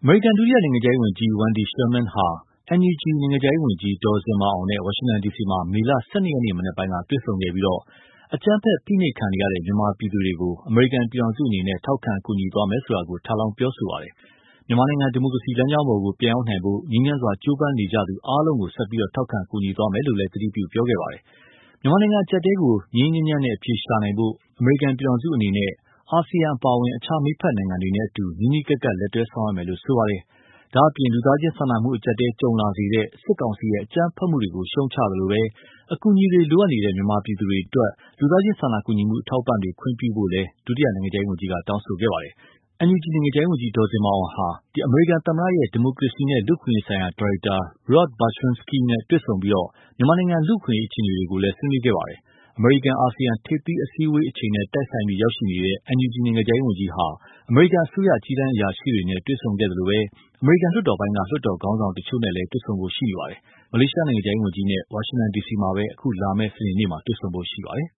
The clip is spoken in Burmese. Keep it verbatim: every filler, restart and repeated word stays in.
မေရိကန်ဒုတိယနိုင်ငံခြားရေးဝန်ကြီး Wendy Sherman ဟာ အန်ယူဂျီ နိုင်ငံခြားရေးဝန်ကြီး ဒေါ်ဇင်မာအောင်နဲ့ ဝါရှင်တန်ဒီစီမှာ မေလ ၁၂ ရက်နေ့ မနက်ပိုင်းက တွေ့ဆုံခဲ့ပြီး အကြမ်းဖက်ဖိနှိပ်ခံနေရတဲ့ မြန်မာပြည်သူတွေကို အမေရိကန်ပြည်ထောင်စုအနေနဲ့ ထောက်ခံကူညီသွားမယ်ဆိုတာကို ထပ်လောင်းပြောဆိုပါတယ်။ မြန်မာနိုင်ငံ ဒီမိုကရေစီလမ်းကြောင်းပေါ် ပြန်ရောက်နိုင်ဖို့ ငြိမ်းချမ်းစွာကြိုးပမ်းနေကြသူအားလုံးကို ဆက်ပြီး ထောက်ခံကူညီသွားမယ်လို့လည်း ကတိပြုပြောခဲ့ပါတယ်။ မြန်မာနိုင်ငံအကျပ်အတည်းကို ငြိမ်းငြိမ်းချမ်းချမ်းနဲ့ အဖြေရှာနိုင်ဖို့ အမေရိကန်ပြည်ထောင်စုအနေနဲ့ အာဆီယံအပါအဝင် အခြားမိတ်ဖက်နိုင်ငံတွေနဲ့အတူ နီးနီးကပ်ကပ် လက်တွဲဆောင်ရွက်မယ်လို့ ဆိုပါတယ်။ ဒါ့အပြင် လူသားချင်းစာနာမှုအကျပ်အတည်းကြုံလာစေတဲ့ စစ်ကောင်စီရဲ့ အကြမ်းဖက်မှုတွေကို ရှုတ်ချသလို အကူအညီတွေလိုအပ်နေတဲ့ မြန်မာပြည်သူတွေအတွက် လူသားချင်းစာနာကူညီမှုအထောက်အပံ့တွေ ခွင့်ပြုဖို့လည်း ဒုနိုင်ငံခြားရေးဝန်ကြီးက တောင်းဆိုခဲ့ပါတယ်။ အန်ယူဂျီ နိုင်ငံခြားရေးဝန်ကြီး ဒေါ်ဇင်မာအောင်ဟာ အမေရိကန်သမ္မတရဲ့ ဒီမိုကရေစီနဲ့ လူ့အခွင့်အရေးဆိုင်ရာ ဒါရိုက်တာ Rod Berschinski နဲ့ တွေ့ဆုံပြီး မြန်မာနိုင်ငံလူ့အခွင့်အရေးအခြေအနေတွေကိုလည်း ဆွေးနွေးခဲ့ပါတယ်။ အမေရိကန်-အာဆီယံ ထိပ်သီးအစည်းအဝေးအချိန်နဲ့ တိုက်ဆိုင်ပြီးရောက်ရှိနေတဲ့ အန်ယူဂျီ နိုင်ငံခြားရေးဝန်ကြီးဟာ အမေရိကန်အစိုးရ အကြီးတန်းအရာရှိတွေနဲ့ တွေ့ဆုံခဲ့သလို အမေရိကန်လွှတ်တော်ပိုင်းက လွှတ်တော်ခေါင်းဆောင်တချို့နဲ့လည်း တွေ့ဆုံဖို့ရှိနေပါတယ်။ မလေးရှားနိုင်ငံခြားရေးဝန်ကြီးနဲ့ ဝါရှင်တန်ဒီစီမှာပဲ လာမယ့် စနေနေ့မှာ တွေ့ဆုံဖို့ရှိပါတယ်